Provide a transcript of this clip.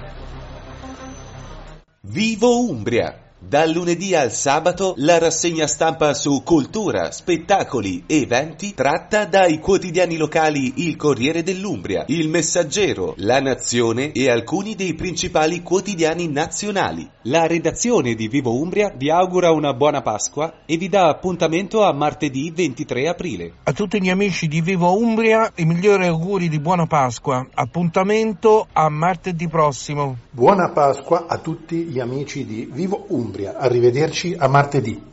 Vivo Umbria! Dal lunedì al sabato la rassegna stampa su cultura, spettacoli, eventi tratta dai quotidiani locali Il Corriere dell'Umbria, Il Messaggero, La Nazione e alcuni dei principali quotidiani nazionali. La redazione di Vivo Umbria vi augura una buona Pasqua e vi dà appuntamento a martedì 23 aprile. A tutti gli amici di Vivo Umbria i migliori auguri di buona Pasqua. Appuntamento a martedì prossimo. Buona Pasqua a tutti gli amici di Vivo Umbria. Arrivederci a martedì.